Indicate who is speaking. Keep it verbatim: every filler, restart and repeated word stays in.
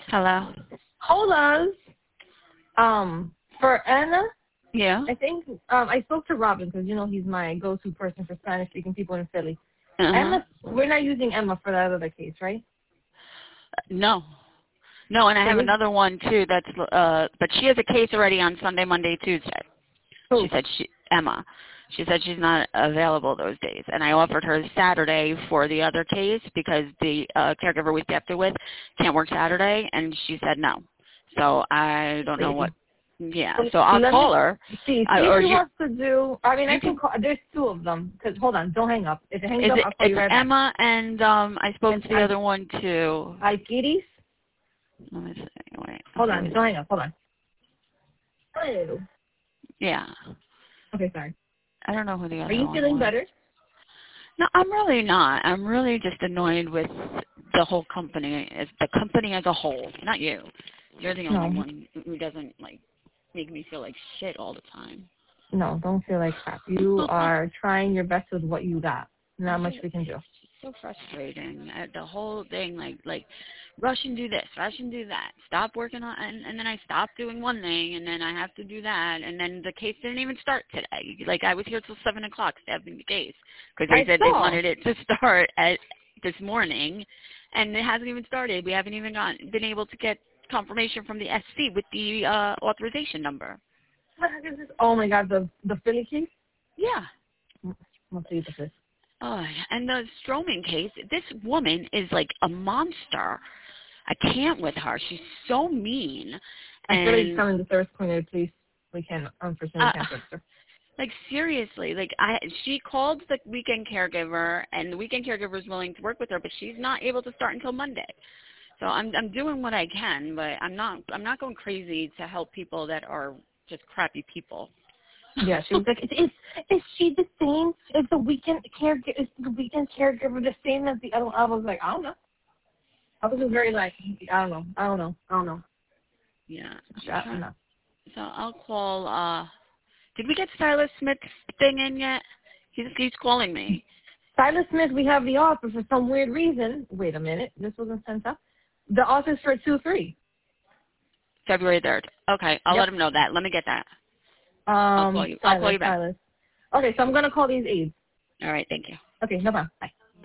Speaker 1: Hello.
Speaker 2: Hold on. Um, for Anna,
Speaker 1: Yeah.
Speaker 2: I think um, I spoke to Robin because, you know, he's my go-to person for Spanish-speaking people in Philly.
Speaker 1: Uh-huh.
Speaker 2: Emma, we're not using Emma for that other case, right?
Speaker 1: No. No, and I
Speaker 2: So
Speaker 1: have
Speaker 2: we,
Speaker 1: another one too. That's uh, but she has a case already on Sunday, Monday, Tuesday.
Speaker 2: who?
Speaker 1: She said she Emma. She said she's not available those days, and I offered her Saturday for the other case because the uh, caregiver we stepped her with can't work Saturday, and she said no. So I don't know what. Yeah, so I'll
Speaker 2: Let
Speaker 1: call
Speaker 2: me
Speaker 1: her.
Speaker 2: See, see
Speaker 1: Uh,
Speaker 2: if
Speaker 1: or
Speaker 2: she
Speaker 1: you,
Speaker 2: wants to do. I mean, I
Speaker 1: you
Speaker 2: can
Speaker 1: can.
Speaker 2: call. There's two of them. Cause hold on, don't hang up. If it hangs
Speaker 1: Is
Speaker 2: up,
Speaker 1: it?
Speaker 2: I'll call
Speaker 1: It's
Speaker 2: you right back.
Speaker 1: Emma, and um, I spoke
Speaker 2: It's
Speaker 1: to the
Speaker 2: I,
Speaker 1: other one too.
Speaker 2: Aikiris.
Speaker 1: Let me see. Wait.
Speaker 2: Hold
Speaker 1: Okay.
Speaker 2: on, don't hang up. Hold on. Hello.
Speaker 1: Yeah.
Speaker 2: Okay, sorry.
Speaker 1: I don't know who the
Speaker 2: Are
Speaker 1: other
Speaker 2: you
Speaker 1: one
Speaker 2: feeling
Speaker 1: was.
Speaker 2: better?
Speaker 1: No, I'm really not. I'm really just annoyed with the whole company, as the company as a whole. Not you. You're the only
Speaker 2: No.
Speaker 1: one who doesn't like make me feel like shit all the time.
Speaker 2: No, don't feel like crap. You are trying your best with what you got. Not much we can do.
Speaker 1: It's so frustrating. Uh, The whole thing, like, like, rush and do this, rush and do that. Stop working on, and, and then I stop doing one thing, and then I have to do that, and then the case didn't even start today. Like, I was here till seven o'clock stabbing the case because they
Speaker 2: I
Speaker 1: said they
Speaker 2: saw.
Speaker 1: wanted it to start at this morning, and it hasn't even started. We haven't even gotten been able to get confirmation from the S C with the uh, authorization number.
Speaker 2: What the heck is this? Oh my God, the the Philly case.
Speaker 1: Yeah.
Speaker 2: Let's see what this is.
Speaker 1: Oh, and the Stroman case, this woman is like a monster. I can't with her. She's so mean.
Speaker 2: I feel like
Speaker 1: And
Speaker 2: coming to Thirst Point, please. We can unfortunately
Speaker 1: uh,
Speaker 2: can't fix her.
Speaker 1: like seriously, like I, she called the weekend caregiver, and the weekend caregiver is willing to work with her, but she's not able to start until Monday. So I'm I'm doing what I can, but I'm not I'm not going crazy to help people that are just crappy people.
Speaker 2: Yeah, she was like, is, is, is she the same? Is the weekend caregiver, is the weekend caregiver the same as the other one? I was like, I don't know. I was just very like, I don't know, I don't know, I don't know.
Speaker 1: Yeah.
Speaker 2: I don't know.
Speaker 1: So I'll call. uh Did we get Silas Smith's thing in yet? He's he's calling me.
Speaker 2: Silas Smith, we have the offer for some weird reason. Wait a minute, this wasn't sent up. The offer's for two three.
Speaker 1: February third. Okay, I'll
Speaker 2: Yep.
Speaker 1: let him know that. Let me get that.
Speaker 2: Um,
Speaker 1: I'll call you.
Speaker 2: Silas,
Speaker 1: I'll call you back.
Speaker 2: Silas. Okay, so I'm gonna call these aides.
Speaker 1: All right. Thank you.
Speaker 2: Okay, no problem. Bye.